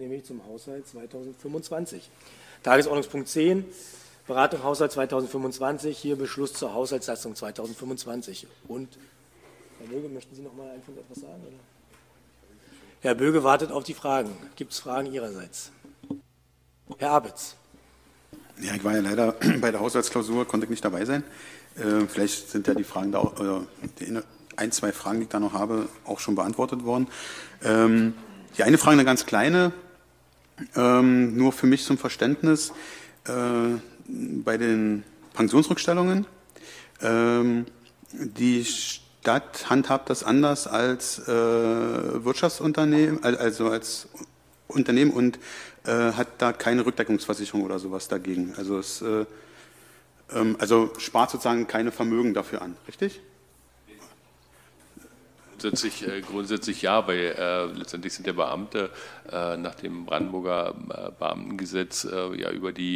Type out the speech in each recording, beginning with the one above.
nämlich zum Haushalt 2025. Tagesordnungspunkt 10, Beratung Haushalt 2025, hier Beschluss zur Haushaltssatzung 2025. Und Herr Böge, möchten Sie noch mal einfach etwas sagen? Oder? Herr Böge wartet auf die Fragen. Gibt es Fragen Ihrerseits? Herr Abitz. Ja, ich war ja leider bei der Haushaltsklausur, konnte ich nicht dabei sein. Vielleicht sind ja die Fragen da, oder die ein, zwei Fragen, die ich da noch habe, auch schon beantwortet worden. Die eine Frage, eine ganz kleine, nur für mich zum Verständnis, bei den Pensionsrückstellungen. Die Stadt handhabt das anders als Wirtschaftsunternehmen, also als Unternehmen und hat da keine Rückdeckungsversicherung oder sowas dagegen. Also es spart sozusagen keine Vermögen dafür an, richtig? Grundsätzlich ja, weil letztendlich sind der Beamte nach dem Brandenburger Beamtengesetz ja über die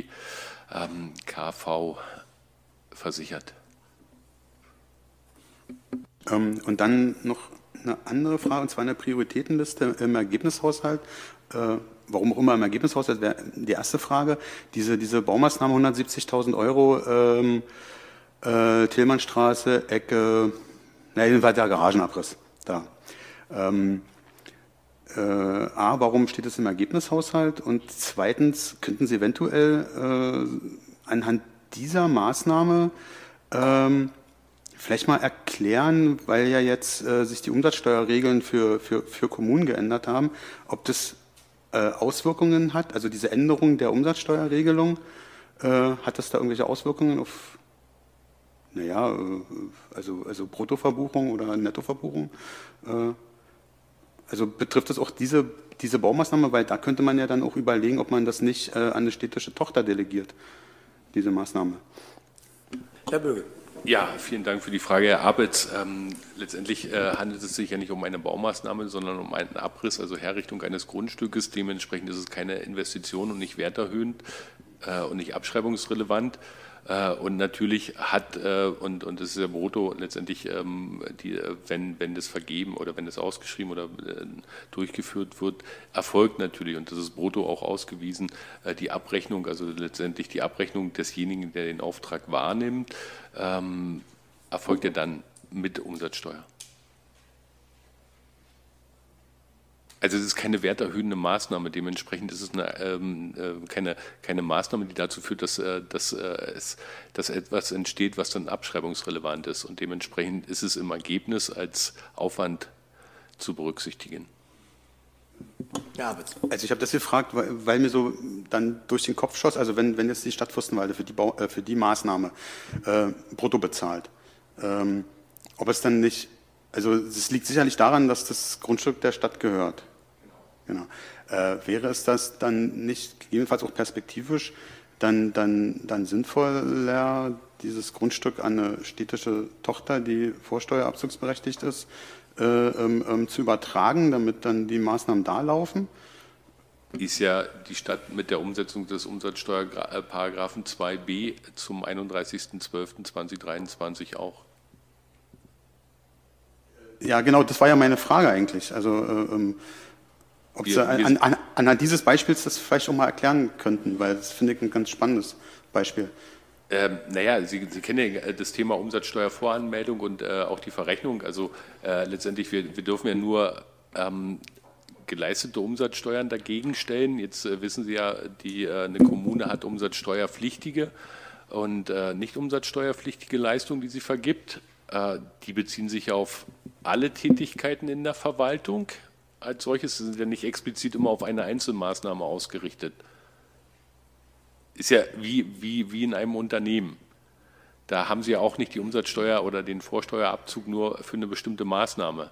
KV versichert. Und dann noch eine andere Frage, und zwar eine Prioritätenliste im Ergebnishaushalt. Warum auch immer im Ergebnishaushalt, wäre die erste Frage. Diese Baumaßnahme 170.000 Euro, Tillmannstraße, Ecke, jedenfalls der Garagenabriss da. Warum steht es im Ergebnishaushalt? Und zweitens, könnten Sie eventuell anhand dieser Maßnahme vielleicht mal erklären, weil ja jetzt sich die Umsatzsteuerregeln für Kommunen geändert haben, ob das Auswirkungen hat, also diese Änderung der Umsatzsteuerregelung, hat das da irgendwelche Auswirkungen auf, also Bruttoverbuchung oder Nettoverbuchung? Also betrifft das auch diese Baumaßnahme, weil da könnte man ja dann auch überlegen, ob man das nicht an eine städtische Tochter delegiert, diese Maßnahme. Herr Böge. Ja, vielen Dank für die Frage, Herr Abitz. Letztendlich handelt es sich ja nicht um eine Baumaßnahme, sondern um einen Abriss, also Herrichtung eines Grundstückes. Dementsprechend ist es keine Investition und nicht werterhöhend und nicht abschreibungsrelevant. Und natürlich hat, und das ist ja brutto, letztendlich, wenn das vergeben oder wenn das ausgeschrieben oder durchgeführt wird, erfolgt natürlich, und das ist brutto auch ausgewiesen, die Abrechnung, also letztendlich die Abrechnung desjenigen, der den Auftrag wahrnimmt, erfolgt ja dann mit Umsatzsteuer. Also es ist keine werterhöhende Maßnahme, dementsprechend ist es keine Maßnahme, die dazu führt, dass etwas entsteht, was dann abschreibungsrelevant ist, und dementsprechend ist es im Ergebnis als Aufwand zu berücksichtigen. Ja, also ich habe das gefragt, weil mir so dann durch den Kopf schoss, also wenn jetzt die Stadt Fürstenwalde für die Maßnahme brutto bezahlt, ob es dann nicht, also es liegt sicherlich daran, dass das Grundstück der Stadt gehört. Genau. Wäre es das dann nicht gegebenenfalls auch perspektivisch dann sinnvoller, dieses Grundstück an eine städtische Tochter, die vorsteuerabzugsberechtigt ist, zu übertragen, damit dann die Maßnahmen da laufen? Ist ja die Stadt mit der Umsetzung des Umsatzsteuerparagraphen 2b zum 31.12.2023 auch. Ja, genau, das war ja meine Frage eigentlich. Also, ob Sie anhand dieses Beispiels das vielleicht auch mal erklären könnten, weil das finde ich ein ganz spannendes Beispiel. Sie kennen ja das Thema Umsatzsteuervoranmeldung und auch die Verrechnung. Also letztendlich, wir dürfen ja nur geleistete Umsatzsteuern dagegen stellen. Jetzt wissen Sie ja, eine Kommune hat umsatzsteuerpflichtige und nicht umsatzsteuerpflichtige Leistungen, die sie vergibt. Die beziehen sich auf alle Tätigkeiten in der Verwaltung als solches, sind ja nicht explizit immer auf eine Einzelmaßnahme ausgerichtet. Ist ja wie in einem Unternehmen. Da haben Sie ja auch nicht die Umsatzsteuer oder den Vorsteuerabzug nur für eine bestimmte Maßnahme.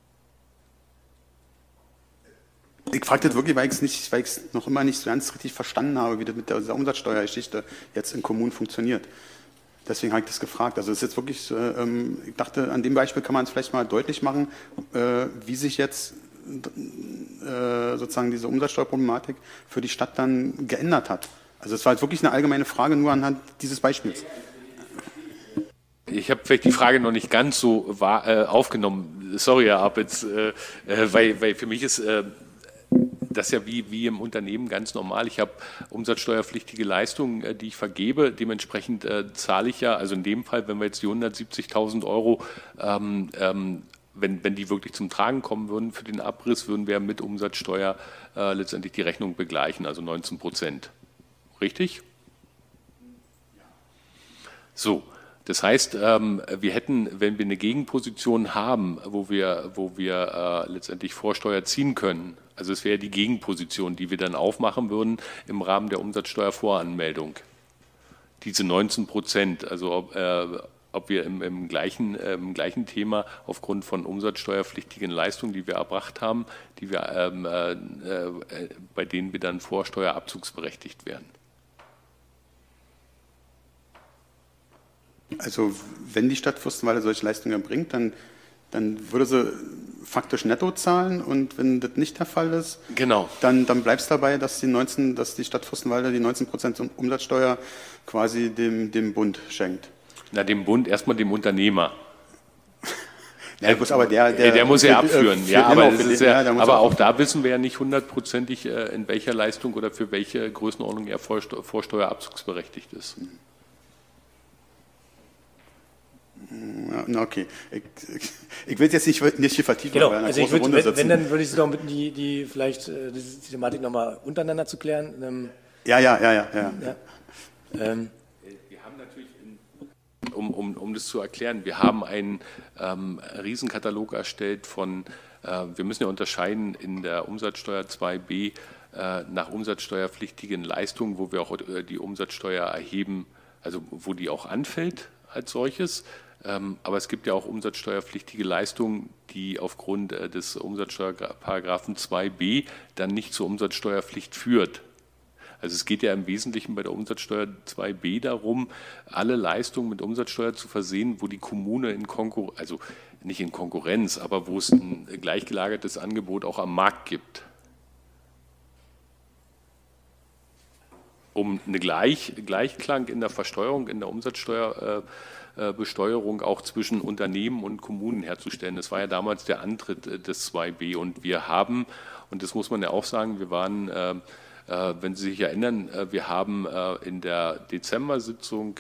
Ich frage das wirklich, weil ich es noch immer nicht so ganz richtig verstanden habe, wie das mit dieser Umsatzsteuergeschichte jetzt in Kommunen funktioniert. Deswegen habe ich das gefragt. Also es ist jetzt wirklich, ich dachte, an dem Beispiel kann man es vielleicht mal deutlich machen, wie sich jetzt sozusagen diese Umsatzsteuerproblematik für die Stadt dann geändert hat. Also es war jetzt wirklich eine allgemeine Frage, nur anhand dieses Beispiels. Ich habe vielleicht die Frage noch nicht ganz so aufgenommen. Sorry, Herr Abitz, weil für mich ist das ist ja wie im Unternehmen ganz normal. Ich habe umsatzsteuerpflichtige Leistungen, die ich vergebe. Dementsprechend zahle ich ja, also in dem Fall, wenn wir jetzt die 170.000 Euro, wenn die wirklich zum Tragen kommen würden für den Abriss, würden wir mit Umsatzsteuer letztendlich die Rechnung begleichen, also 19%. Richtig? So. Das heißt, wir hätten, wenn wir eine Gegenposition haben, wo wir letztendlich Vorsteuer ziehen können, also es wäre die Gegenposition, die wir dann aufmachen würden im Rahmen der Umsatzsteuervoranmeldung. Diese 19%, also ob wir im gleichen Thema aufgrund von umsatzsteuerpflichtigen Leistungen, die wir erbracht haben, bei denen wir dann vorsteuerabzugsberechtigt wären. Also wenn die Stadt Fürstenwalde solche Leistungen erbringt, dann würde sie faktisch netto zahlen, und wenn das nicht der Fall ist, genau, dann bleibt es dabei, dass die Stadt Fürstenwalde die 19% Umsatzsteuer quasi dem Bund schenkt. Na, dem Bund, erstmal dem Unternehmer. Ja, aber der muss ja abführen. Aber auch da wissen wir ja nicht hundertprozentig, in welcher Leistung oder für welche Größenordnung er vorsteuerabzugsberechtigt ist. Ja, okay. Ich will es jetzt nicht hier vertiefen. Genau, also wenn, dann würde ich Sie doch bitten, die Thematik nochmal untereinander zu klären. Ja. Wir haben natürlich, um das zu erklären, wir haben einen Riesenkatalog erstellt von, wir müssen ja unterscheiden in der Umsatzsteuer 2b nach umsatzsteuerpflichtigen Leistungen, wo wir auch die Umsatzsteuer erheben, also wo die auch anfällt als solches. Aber es gibt ja auch umsatzsteuerpflichtige Leistungen, die aufgrund des Umsatzsteuerparagraphen 2b dann nicht zur Umsatzsteuerpflicht führt. Also es geht ja im Wesentlichen bei der Umsatzsteuer 2b darum, alle Leistungen mit Umsatzsteuer zu versehen, wo die Kommune also nicht in Konkurrenz, aber wo es ein gleichgelagertes Angebot auch am Markt gibt. Um eine Gleichklang in der Versteuerung, in der Umsatzsteuerbesteuerung auch zwischen Unternehmen und Kommunen herzustellen. Das war ja damals der Antritt des 2b. Und wir haben, und das muss man ja auch sagen, wir waren, wenn Sie sich erinnern, wir haben in der Dezember-Sitzung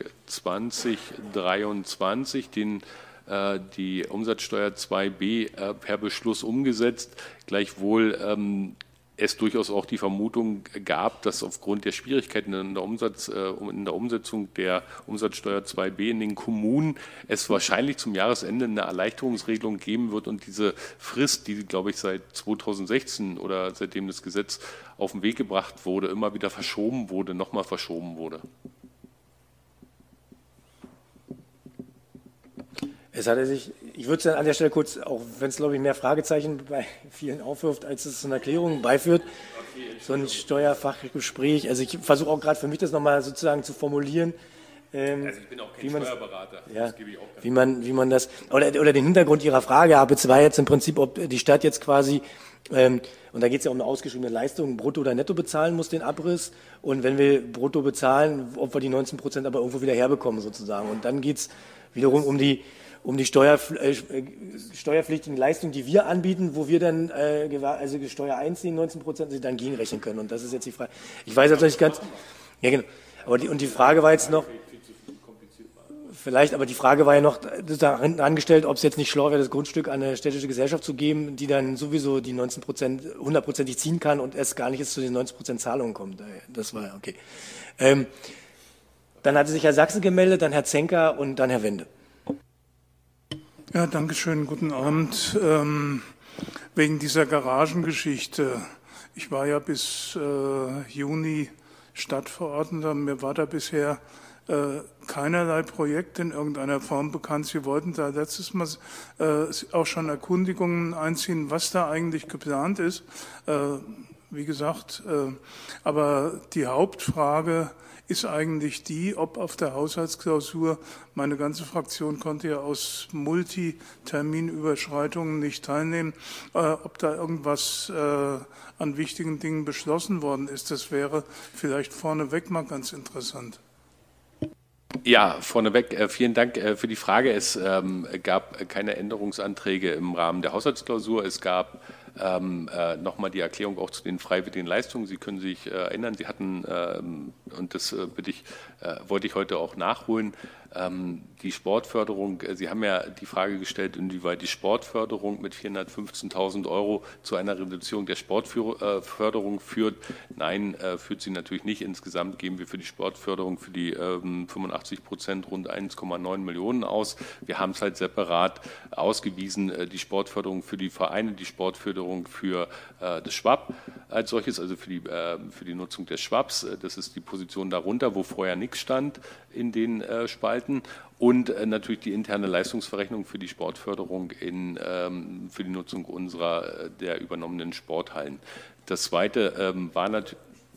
2023 die Umsatzsteuer 2b per Beschluss umgesetzt, gleichwohl es durchaus auch die Vermutung gab, dass aufgrund der Schwierigkeiten in der Umsetzung der Umsatzsteuer 2b in den Kommunen es wahrscheinlich zum Jahresende eine Erleichterungsregelung geben wird und diese Frist, die, glaube ich, seit 2016 oder seitdem das Gesetz auf den Weg gebracht wurde, immer wieder nochmal verschoben wurde. Ich würde es dann an der Stelle kurz, auch wenn es, glaube ich, mehr Fragezeichen bei vielen aufwirft, als es eine Erklärung beiführt, so ein Steuerfachgespräch. Also ich versuche auch gerade für mich das nochmal sozusagen zu formulieren. Also ich bin auch kein Steuerberater, das gebe ich auch wie man das, oder den Hintergrund Ihrer Frage habe, es war jetzt im Prinzip, ob die Stadt jetzt quasi, und da geht es ja um eine ausgeschriebene Leistung, brutto oder netto bezahlen muss, den Abriss. Und wenn wir brutto bezahlen, ob wir die 19% aber irgendwo wieder herbekommen sozusagen. Und dann geht es wiederum um die steuerpflichtigen Leistungen, die wir anbieten, wo wir dann also Steuer einziehen, 19%, die dann gegenrechnen können. Und das ist jetzt die Frage. Ich weiß natürlich ganz, ja genau, aber die Frage war jetzt noch, vielleicht, aber die Frage war ja noch da hinten angestellt, ob es jetzt nicht schlau wäre, das Grundstück an eine städtische Gesellschaft zu geben, die dann sowieso die 19% 100%ig ziehen kann und es gar nicht jetzt zu den 19% Zahlungen kommt. Das war okay. Dann hatte sich Herr Sachse gemeldet, dann Herr Zenker und dann Herr Wende. Ja, danke schön, guten Abend. Wegen dieser Garagengeschichte. Ich war ja bis Juni Stadtverordneter. Mir war da bisher keinerlei Projekt in irgendeiner Form bekannt. Sie wollten da letztes Mal auch schon Erkundigungen einziehen, was da eigentlich geplant ist. Wie gesagt, aber die Hauptfrage ist eigentlich die, ob auf der Haushaltsklausur, meine ganze Fraktion konnte ja aus Multiterminüberschreitungen nicht teilnehmen, ob da irgendwas an wichtigen Dingen beschlossen worden ist. Das wäre vielleicht vorneweg mal ganz interessant. Ja, vorneweg, vielen Dank für die Frage. Es gab keine Änderungsanträge im Rahmen der Haushaltsklausur. Es gab nochmal die Erklärung auch zu den freiwilligen Leistungen. Sie können sich erinnern, Sie hatten, und das wollte ich heute auch nachholen, die Sportförderung, Sie haben ja die Frage gestellt, inwieweit die Sportförderung mit 415.000 € zu einer Reduzierung der Sportförderung führt. Nein, führt sie natürlich nicht. Insgesamt geben wir für die Sportförderung für die 85% rund 1,9 Millionen aus. Wir haben es halt separat ausgewiesen, die Sportförderung für die Vereine, die Sportförderung für das Schwab als solches, also für die Nutzung des Schwabs. Das ist die Position darunter, wo vorher nichts stand in den Spalten. Und natürlich die interne Leistungsverrechnung für die Sportförderung für die Nutzung der übernommenen Sporthallen. Das Zweite war natürlich...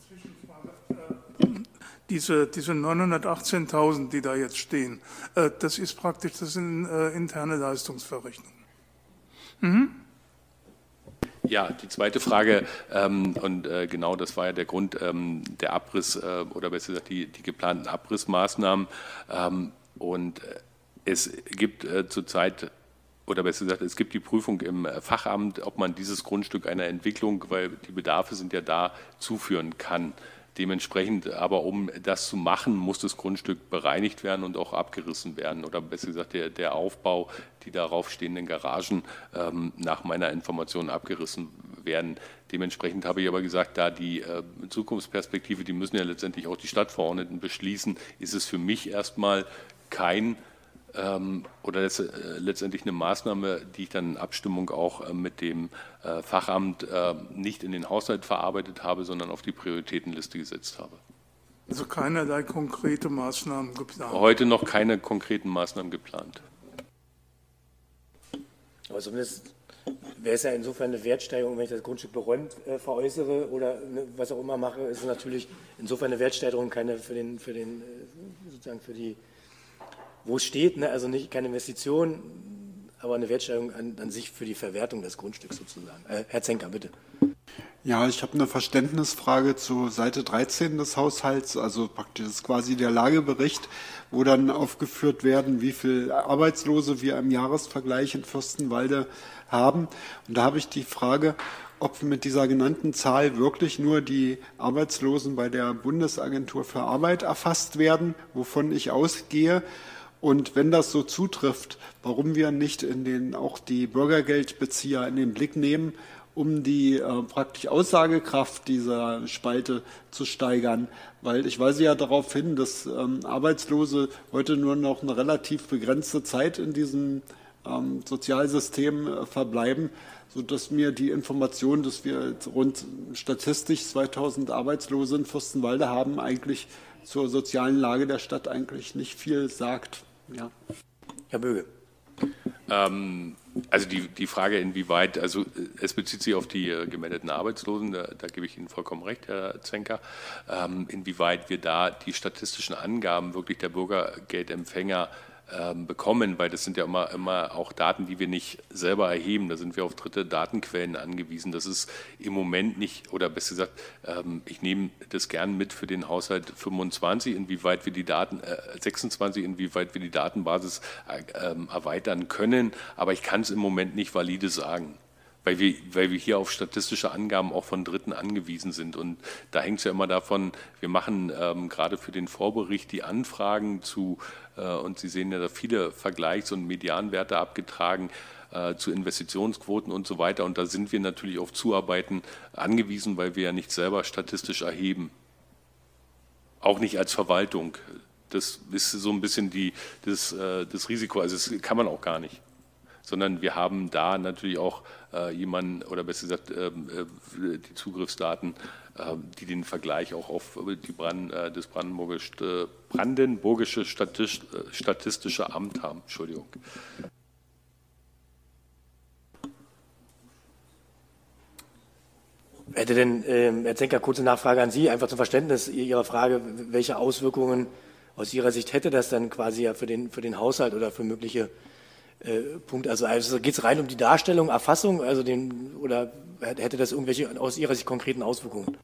Diese 918.000, die da jetzt stehen, das ist praktisch interne Leistungsverrechnung. Mhm. Ja, die zweite Frage, genau das war ja der Grund, der Abriss oder besser gesagt die geplanten Abrissmaßnahmen. Und es gibt zurzeit, oder besser gesagt, es gibt die Prüfung im Fachamt, ob man dieses Grundstück einer Entwicklung, weil die Bedarfe sind ja da, zuführen kann. Dementsprechend aber, um das zu machen, muss das Grundstück bereinigt werden und auch abgerissen werden. Oder besser gesagt, der Aufbau, die darauf stehenden Garagen nach meiner Information abgerissen werden. Dementsprechend habe ich aber gesagt, da die Zukunftsperspektive, die müssen ja letztendlich auch die Stadtverordneten beschließen, ist es für mich erstmal kein oder letztendlich eine Maßnahme, die ich dann in Abstimmung auch mit dem Fachamt nicht in den Haushalt verarbeitet habe, sondern auf die Prioritätenliste gesetzt habe. Also keinerlei konkrete Maßnahmen geplant? Heute noch keine konkreten Maßnahmen geplant. Aber zumindest wäre es ja insofern eine Wertsteigerung, wenn ich das Grundstück beräumt veräußere oder was auch immer mache, ist es natürlich insofern eine Wertsteigerung, keine sozusagen für die, wo es steht, ne? Also keine Investition, aber eine Wertsteigerung an sich für die Verwertung des Grundstücks sozusagen. Herr Zenker, bitte. Ja, ich habe eine Verständnisfrage zu Seite 13 des Haushalts, also praktisch ist quasi der Lagebericht, wo dann aufgeführt werden, wie viele Arbeitslose wir im Jahresvergleich in Fürstenwalde haben. Und da habe ich die Frage, ob mit dieser genannten Zahl wirklich nur die Arbeitslosen bei der Bundesagentur für Arbeit erfasst werden, wovon ich ausgehe. Und wenn das so zutrifft, warum wir nicht auch die Bürgergeldbezieher in den Blick nehmen, um die praktisch Aussagekraft dieser Spalte zu steigern. Weil ich weise ja darauf hin, dass Arbeitslose heute nur noch eine relativ begrenzte Zeit in diesem Sozialsystem verbleiben, sodass mir die Information, dass wir rund statistisch 2000 Arbeitslose in Fürstenwalde haben, eigentlich zur sozialen Lage der Stadt eigentlich nicht viel sagt. Ja. Herr Böge. Also die Frage, inwieweit, also es bezieht sich auf die gemeldeten Arbeitslosen, da gebe ich Ihnen vollkommen recht, Herr Zenker, inwieweit wir da die statistischen Angaben wirklich der Bürgergeldempfänger bekommen, weil das sind ja immer auch Daten, die wir nicht selber erheben. Da sind wir auf dritte Datenquellen angewiesen. Das ist im Moment nicht, oder besser gesagt, ich nehme das gern mit für den Haushalt 25, inwieweit wir die 26, inwieweit wir die Datenbasis erweitern können. Aber ich kann es im Moment nicht valide sagen, weil wir hier auf statistische Angaben auch von Dritten angewiesen sind. Und da hängt es ja immer davon, wir machen gerade für den Vorbericht die Anfragen und Sie sehen ja da viele Vergleichs- und Medianwerte abgetragen zu Investitionsquoten und so weiter. Und da sind wir natürlich auf Zuarbeiten angewiesen, weil wir ja nicht selber statistisch erheben. Auch nicht als Verwaltung. Das ist so ein bisschen das Risiko. Also das kann man auch gar nicht. Sondern wir haben da natürlich auch jemanden, oder besser gesagt die Zugriffsdaten, die den Vergleich auch auf das Brandenburgische Statistische Amt haben. Entschuldigung. Hätte denn, Herr Zenker, kurze Nachfrage an Sie, einfach zum Verständnis Ihrer Frage, welche Auswirkungen aus Ihrer Sicht hätte das dann quasi ja für den Haushalt oder für mögliche Punkte? Also geht es rein um die Darstellung, Erfassung, oder hätte das irgendwelche aus Ihrer Sicht konkreten Auswirkungen?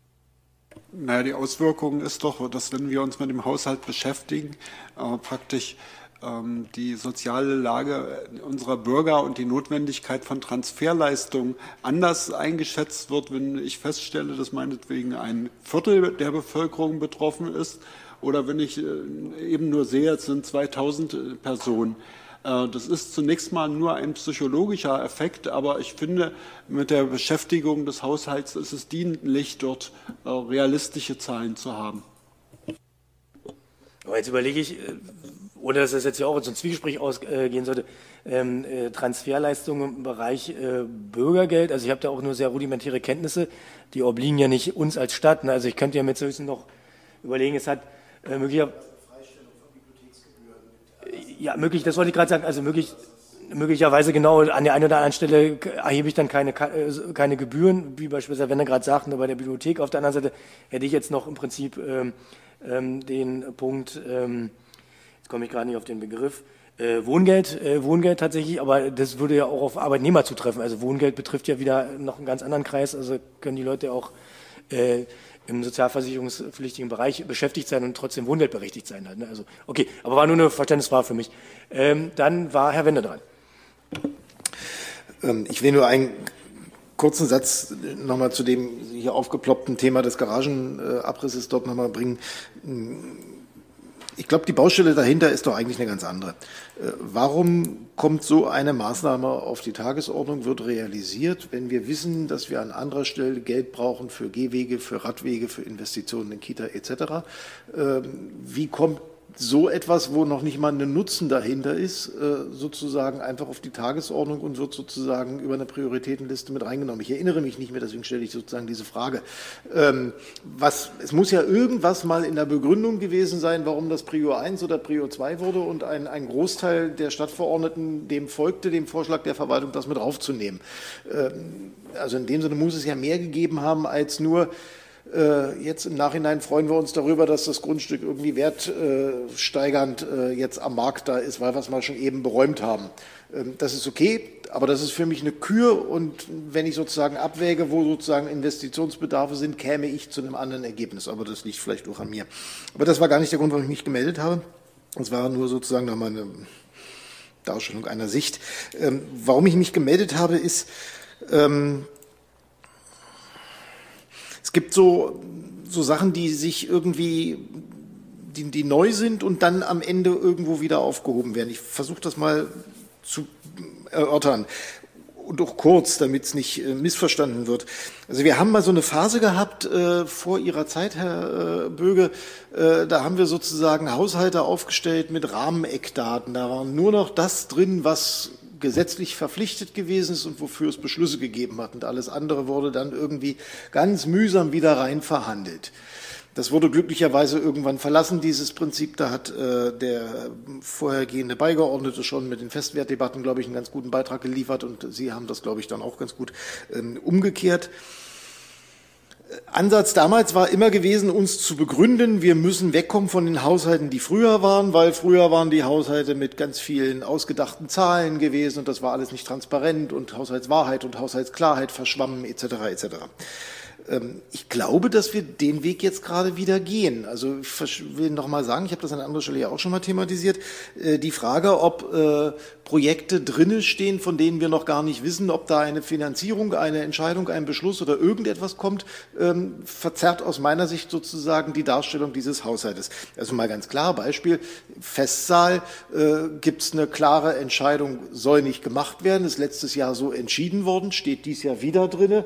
Naja, die Auswirkung ist doch, dass wenn wir uns mit dem Haushalt beschäftigen, praktisch die soziale Lage unserer Bürger und die Notwendigkeit von Transferleistungen anders eingeschätzt wird, wenn ich feststelle, dass meinetwegen ein Viertel der Bevölkerung betroffen ist oder wenn ich eben nur sehe, es sind 2000 Personen. Das ist zunächst mal nur ein psychologischer Effekt, aber ich finde, mit der Beschäftigung des Haushalts ist es dienlich, dort realistische Zahlen zu haben. Aber jetzt überlege ich, ohne dass das jetzt ja auch in so ein Zwiegespräch ausgehen sollte, Transferleistungen im Bereich Bürgergeld, also ich habe da auch nur sehr rudimentäre Kenntnisse, die obliegen ja nicht uns als Stadt, ne? Also ich könnte ja mit höchstens noch überlegen, es hat möglicherweise ja, möglich, das wollte ich gerade sagen, also möglicherweise genau an der einen oder anderen Stelle erhebe ich dann keine Gebühren, wie beispielsweise, wenn er gerade sagt, nur bei der Bibliothek. Auf der anderen Seite hätte ich jetzt noch im Prinzip den Punkt, jetzt komme ich gerade nicht auf den Begriff, Wohngeld tatsächlich, aber das würde ja auch auf Arbeitnehmer zutreffen. Also Wohngeld betrifft ja wieder noch einen ganz anderen Kreis, also können die Leute auch im sozialversicherungspflichtigen Bereich beschäftigt sein und trotzdem wohngeldberechtigt sein. Halt, ne? Also, okay, aber war nur eine Verständnisfrage für mich. Dann war Herr Wende dran. Ich will nur einen kurzen Satz nochmal zu dem hier aufgeploppten Thema des Garagenabrisses dort nochmal bringen. Ich glaube, die Baustelle dahinter ist doch eigentlich eine ganz andere. Warum kommt so eine Maßnahme auf die Tagesordnung, wird realisiert, wenn wir wissen, dass wir an anderer Stelle Geld brauchen für Gehwege, für Radwege, für Investitionen in Kita etc.? Wie kommt so etwas, wo noch nicht mal ein Nutzen dahinter ist, sozusagen einfach auf die Tagesordnung und wird sozusagen über eine Prioritätenliste mit reingenommen? Ich erinnere mich nicht mehr, deswegen stelle ich sozusagen diese Frage. Es muss ja irgendwas mal in der Begründung gewesen sein, warum das Prio 1 oder Prio 2 wurde und ein Großteil der Stadtverordneten dem folgte, dem Vorschlag der Verwaltung, das mit aufzunehmen. Also in dem Sinne muss es ja mehr gegeben haben als nur jetzt im Nachhinein freuen wir uns darüber, dass das Grundstück irgendwie wertsteigernd jetzt am Markt da ist, weil wir es mal schon eben beräumt haben. Das ist okay, aber das ist für mich eine Kür und wenn ich sozusagen abwäge, wo sozusagen Investitionsbedarfe sind, käme ich zu einem anderen Ergebnis. Aber das liegt vielleicht auch an mir. Aber das war gar nicht der Grund, warum ich mich gemeldet habe. Das war nur sozusagen nochmal eine Darstellung einer Sicht. Warum ich mich gemeldet habe, ist, es gibt so Sachen, die sich irgendwie, die neu sind und dann am Ende irgendwo wieder aufgehoben werden. Ich versuche das mal zu erörtern und auch kurz, damit es nicht missverstanden wird. Also wir haben mal so eine Phase gehabt vor Ihrer Zeit, Herr Böge, da haben wir sozusagen Haushalte aufgestellt mit Rahmeneckdaten. Da war nur noch das drin, was gesetzlich verpflichtet gewesen ist und wofür es Beschlüsse gegeben hat. Und alles andere wurde dann irgendwie ganz mühsam wieder rein verhandelt. Das wurde glücklicherweise irgendwann verlassen, dieses Prinzip. Da hat der vorhergehende Beigeordnete schon mit den Festwertdebatten, glaube ich, einen ganz guten Beitrag geliefert und Sie haben das, glaube ich, dann auch ganz gut umgekehrt. Ansatz damals war immer gewesen, uns zu begründen, wir müssen wegkommen von den Haushalten, die früher waren, weil früher waren die Haushalte mit ganz vielen ausgedachten Zahlen gewesen und das war alles nicht transparent und Haushaltswahrheit und Haushaltsklarheit verschwammen etc. etc. Ich glaube, dass wir den Weg jetzt gerade wieder gehen. Also ich will noch mal sagen, ich habe das an anderer Stelle ja auch schon mal thematisiert, die Frage, ob Projekte drinne stehen, von denen wir noch gar nicht wissen, ob da eine Finanzierung, eine Entscheidung, ein Beschluss oder irgendetwas kommt, verzerrt aus meiner Sicht sozusagen die Darstellung dieses Haushaltes. Also mal ganz klar, Beispiel, Festsaal, gibt es eine klare Entscheidung, soll nicht gemacht werden, ist letztes Jahr so entschieden worden, steht dies Jahr wieder drinne,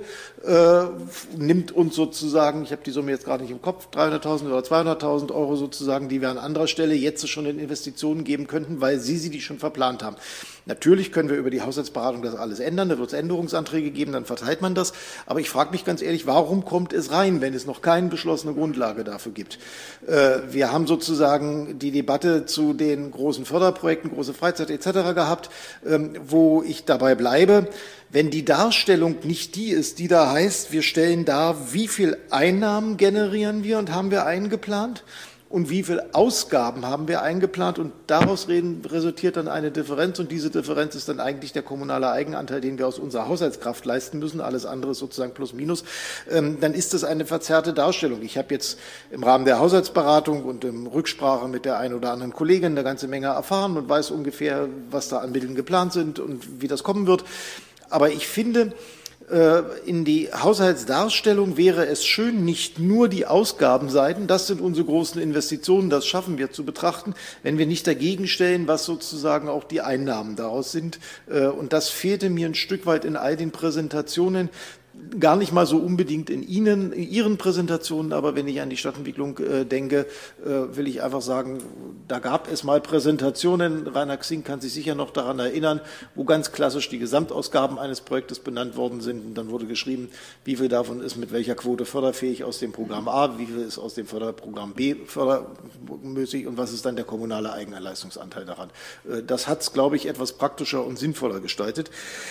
nimmt uns sozusagen, ich habe die Summe jetzt gerade nicht im Kopf, 300.000 oder 200.000 Euro sozusagen, die wir an anderer Stelle jetzt schon in Investitionen geben könnten, weil Sie die schon verplant haben. Natürlich können wir über die Haushaltsberatung das alles ändern, da wird es Änderungsanträge geben, dann verteilt man das. Aber ich frage mich ganz ehrlich, warum kommt es rein, wenn es noch keine beschlossene Grundlage dafür gibt? Wir haben sozusagen die Debatte zu den großen Förderprojekten, große Freizeit etc. gehabt, wo ich dabei bleibe. Wenn die Darstellung nicht die ist, die da heißt, wir stellen dar, wie viel Einnahmen generieren wir und haben wir eingeplant und wie viel Ausgaben haben wir eingeplant und daraus resultiert dann eine Differenz und diese Differenz ist dann eigentlich der kommunale Eigenanteil, den wir aus unserer Haushaltskraft leisten müssen, alles andere ist sozusagen plus minus, dann ist das eine verzerrte Darstellung. Ich habe jetzt im Rahmen der Haushaltsberatung und in Rücksprache mit der einen oder anderen Kollegin eine ganze Menge erfahren und weiß ungefähr, was da an Mitteln geplant sind und wie das kommen wird. Aber ich finde, in die Haushaltsdarstellung wäre es schön, nicht nur die Ausgabenseiten, das sind unsere großen Investitionen, das schaffen wir zu betrachten, wenn wir nicht dagegen stellen, was sozusagen auch die Einnahmen daraus sind. Und das fehlte mir ein Stück weit in all den Präsentationen. Gar nicht mal so unbedingt in Ihren Präsentationen, aber wenn ich an die Stadtentwicklung denke, will ich einfach sagen, da gab es mal Präsentationen, Rainer Xing kann sich sicher noch daran erinnern, wo ganz klassisch die Gesamtausgaben eines Projektes benannt worden sind. Und dann wurde geschrieben, wie viel davon ist mit welcher Quote förderfähig aus dem Programm A, wie viel ist aus dem Förderprogramm B fördermäßig und was ist dann der kommunale Eigenleistungsanteil daran. Das hat es, glaube ich, etwas praktischer und sinnvoller gestaltet.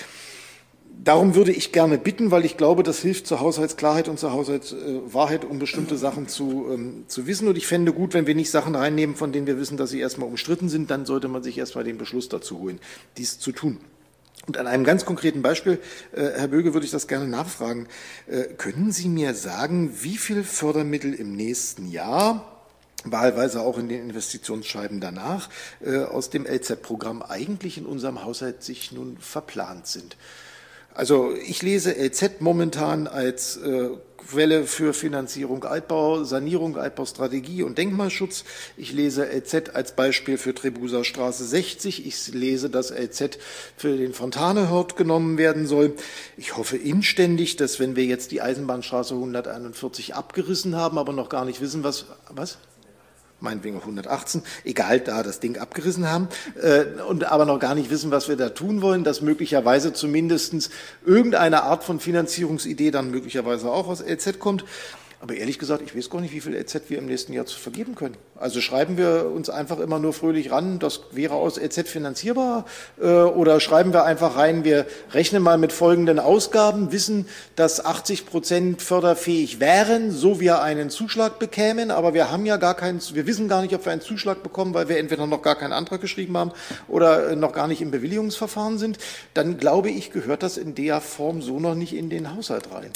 Darum würde ich gerne bitten, weil ich glaube, das hilft zur Haushaltsklarheit und zur Haushaltswahrheit, um bestimmte Sachen zu wissen. Und ich fände gut, wenn wir nicht Sachen reinnehmen, von denen wir wissen, dass sie erstmal umstritten sind, dann sollte man sich erstmal den Beschluss dazu holen, dies zu tun. Und an einem ganz konkreten Beispiel, Herr Böge, würde ich das gerne nachfragen. Können Sie mir sagen, wie viel Fördermittel im nächsten Jahr, wahlweise auch in den Investitionsschreiben danach, aus dem LZ-Programm eigentlich in unserem Haushalt sich nun verplant sind? Also ich lese LZ momentan als Quelle für Finanzierung Altbau, Sanierung, Altbaustrategie und Denkmalschutz. Ich lese LZ als Beispiel für Trebuser Straße 60. Ich lese, dass LZ für den Fontanehort genommen werden soll. Ich hoffe inständig, dass wenn wir jetzt die Eisenbahnstraße 141 abgerissen haben, aber noch gar nicht wissen, was? Meinetwegen 118, egal, da das Ding abgerissen haben und aber noch gar nicht wissen, was wir da tun wollen, dass möglicherweise zumindest irgendeine Art von Finanzierungsidee dann möglicherweise auch aus LZ kommt. Aber ehrlich gesagt, ich weiß gar nicht, wie viel LZ wir im nächsten Jahr vergeben können. Also schreiben wir uns einfach immer nur fröhlich ran, das wäre aus LZ finanzierbar, oder schreiben wir einfach rein, wir rechnen mal mit folgenden Ausgaben, wissen, dass 80% förderfähig wären, so wir einen Zuschlag bekämen, aber wir haben ja gar keinen, wir wissen gar nicht, ob wir einen Zuschlag bekommen, weil wir entweder noch gar keinen Antrag geschrieben haben oder noch gar nicht im Bewilligungsverfahren sind. Dann glaube ich, gehört das in der Form so noch nicht in den Haushalt rein.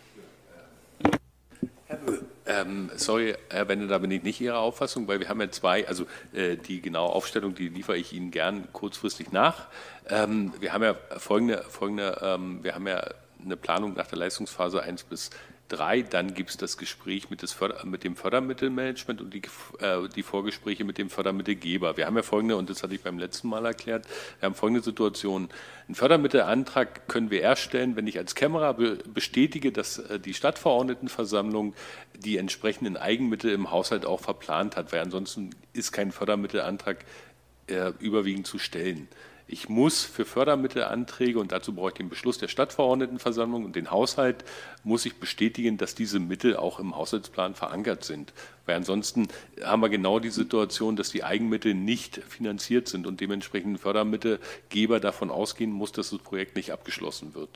Sorry, Herr Bende, da bin ich nicht Ihrer Auffassung, weil wir haben ja zwei, also die genaue Aufstellung, die liefere ich Ihnen gern kurzfristig nach. Wir haben ja wir haben ja eine Planung nach der Leistungsphase 1 bis 3, dann gibt es das Gespräch mit dem Fördermittelmanagement und die Vorgespräche mit dem Fördermittelgeber. Wir haben ja folgende, und das hatte ich beim letzten Mal erklärt, wir haben folgende Situation. Einen Fördermittelantrag können wir erst stellen, wenn ich als Kämmerer bestätige, dass die Stadtverordnetenversammlung die entsprechenden Eigenmittel im Haushalt auch verplant hat, weil ansonsten ist kein Fördermittelantrag überwiegend zu stellen. Ich muss für Fördermittelanträge, und dazu brauche ich den Beschluss der Stadtverordnetenversammlung und den Haushalt, muss ich bestätigen, dass diese Mittel auch im Haushaltsplan verankert sind. Weil ansonsten haben wir genau die Situation, dass die Eigenmittel nicht finanziert sind und dementsprechend ein Fördermittelgeber davon ausgehen muss, dass das Projekt nicht abgeschlossen wird.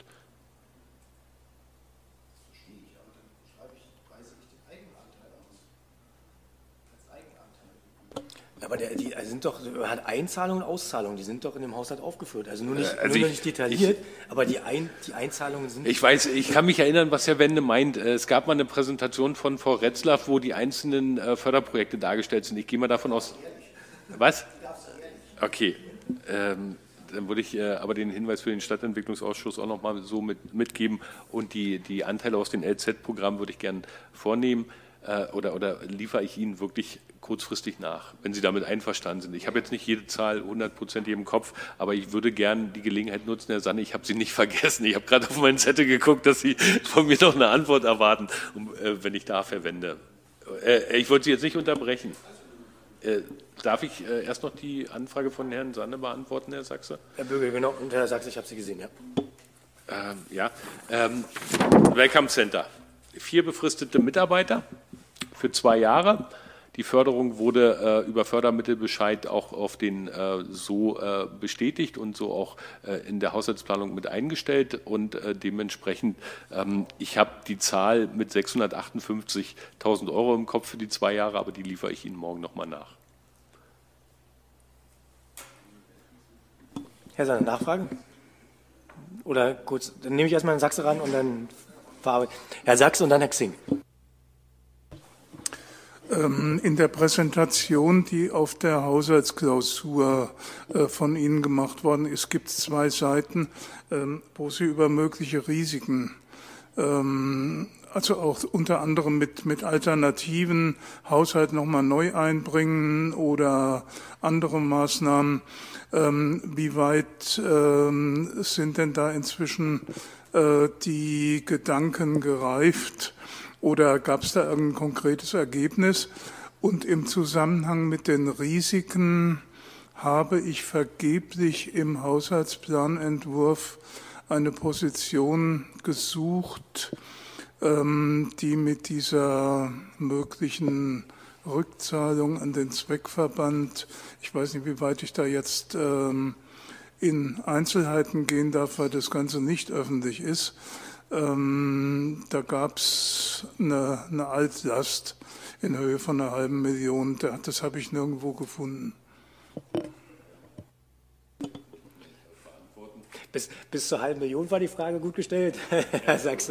Aber die sind doch, hat Einzahlungen und Auszahlungen, die sind doch in dem Haushalt aufgeführt. Also nur nicht detailliert, aber die Einzahlungen sind... Ich weiß, ich kann mich erinnern, was Herr Wende meint. Es gab mal eine Präsentation von Frau Retzlaff, wo die einzelnen Förderprojekte dargestellt sind. Ich gehe mal davon aus... Was? Okay. Dann würde ich aber den Hinweis für den Stadtentwicklungsausschuss auch noch mal so mitgeben und die Anteile aus den LZ-Programmen würde ich gerne vornehmen. Oder liefere ich Ihnen wirklich kurzfristig nach, wenn Sie damit einverstanden sind. Ich habe jetzt nicht jede Zahl 100% im Kopf, aber ich würde gerne die Gelegenheit nutzen, Herr Sanne, ich habe Sie nicht vergessen. Ich habe gerade auf meinen Zettel geguckt, dass Sie von mir noch eine Antwort erwarten, wenn ich darf, Herr Wende. Ich wollte Sie jetzt nicht unterbrechen. Darf ich erst noch die Anfrage von Herrn Sanne beantworten, Herr Sachse? Herr Böge, genau. Und Herr Sachse, ich habe Sie gesehen, ja. Welcome Center. 4 befristete Mitarbeiter für 2 Jahre. Die Förderung wurde über Fördermittelbescheid auch auf den so bestätigt und so auch in der Haushaltsplanung mit eingestellt und dementsprechend, ich habe die Zahl mit 658.000 Euro im Kopf für die 2 Jahre, aber die liefere ich Ihnen morgen nochmal nach. Herr Sander, Nachfragen? Oder kurz, dann nehme ich erstmal Herrn Sachse ran und dann Herr Sachse und dann Herr Xing. In der Präsentation, die auf der Haushaltsklausur von Ihnen gemacht worden ist, gibt es 2 Seiten, wo Sie über mögliche Risiken, also auch unter anderem mit alternativen Haushalt nochmal neu einbringen oder andere Maßnahmen. Wie weit sind denn da inzwischen die Gedanken gereift? Oder gab es da irgendein konkretes Ergebnis? Und im Zusammenhang mit den Risiken habe ich vergeblich im Haushaltsplanentwurf eine Position gesucht, die mit dieser möglichen Rückzahlung an den Zweckverband, ich weiß nicht, wie weit ich da jetzt in Einzelheiten gehen darf, weil das Ganze nicht öffentlich ist. Da gab es eine Altlast in Höhe von 500.000. Das habe ich nirgendwo gefunden. Bis zur 500.000 war die Frage gut gestellt, Herr Sachse.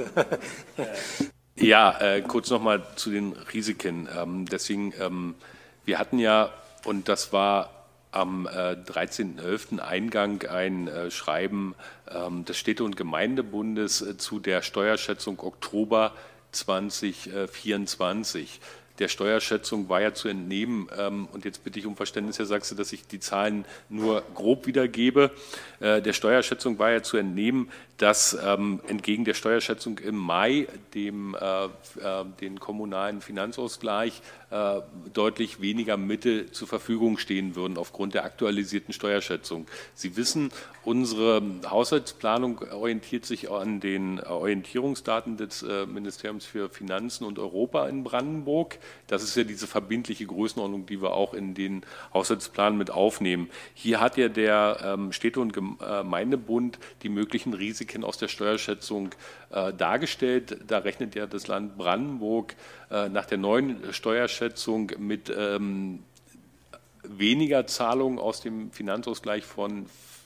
Ja, kurz nochmal zu den Risiken. Wir hatten ja, und das war am 13.11. Eingang ein Schreiben des Städte- und Gemeindebundes zu der Steuerschätzung Oktober 2024. Der Steuerschätzung war ja zu entnehmen, und jetzt bitte ich um Verständnis, Herr Sachse, dass ich die Zahlen nur grob wiedergebe. Der Steuerschätzung war ja zu entnehmen, dass entgegen der Steuerschätzung im Mai den kommunalen Finanzausgleich deutlich weniger Mittel zur Verfügung stehen würden aufgrund der aktualisierten Steuerschätzung. Sie wissen, unsere Haushaltsplanung orientiert sich an den Orientierungsdaten des Ministeriums für Finanzen und Europa in Brandenburg. Das ist ja diese verbindliche Größenordnung, die wir auch in den Haushaltsplan mit aufnehmen. Hier hat ja der Städte- und Gemeindebund die möglichen Risiken aus der Steuerschätzung dargestellt. Da rechnet ja das Land Brandenburg nach der neuen Steuerschätzung mit weniger Zahlungen aus dem Finanzausgleich von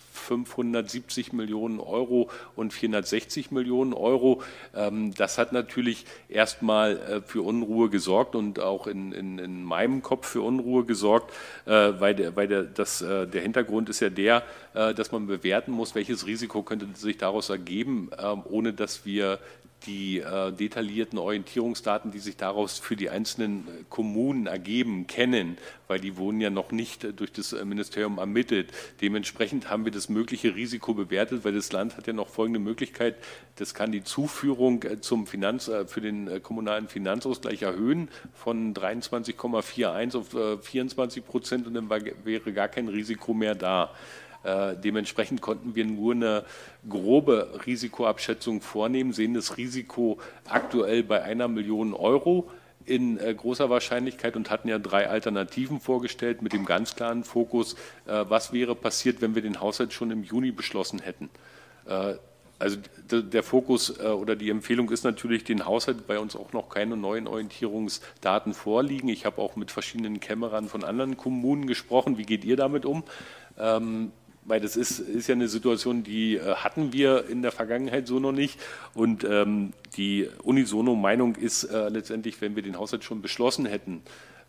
570 Millionen Euro und 460 Millionen Euro. Das hat natürlich erstmal für Unruhe gesorgt und auch in meinem Kopf für Unruhe gesorgt, weil der Hintergrund ist ja der, dass man bewerten muss, welches Risiko könnte sich daraus ergeben, ohne dass wir die detaillierten Orientierungsdaten, die sich daraus für die einzelnen Kommunen ergeben, kennen, weil die wurden ja noch nicht durch das Ministerium ermittelt. Dementsprechend haben wir das mögliche Risiko bewertet, weil das Land hat ja noch folgende Möglichkeit, das kann die Zuführung für den kommunalen Finanzausgleich erhöhen von 23,41 auf 24% und dann wäre gar kein Risiko mehr da. Dementsprechend konnten wir nur eine grobe Risikoabschätzung vornehmen, sehen das Risiko aktuell bei 1 Million Euro in großer Wahrscheinlichkeit und hatten ja 3 Alternativen vorgestellt mit dem ganz klaren Fokus, was wäre passiert, wenn wir den Haushalt schon im Juni beschlossen hätten. Also der Fokus oder die Empfehlung ist natürlich, den Haushalt, bei uns auch noch keine neuen Orientierungsdaten vorliegen. Ich habe auch mit verschiedenen Kämmerern von anderen Kommunen gesprochen. Wie geht ihr damit um? Weil das ist ja eine Situation, die hatten wir in der Vergangenheit so noch nicht. Und die Unisono-Meinung ist letztendlich, wenn wir den Haushalt schon beschlossen hätten,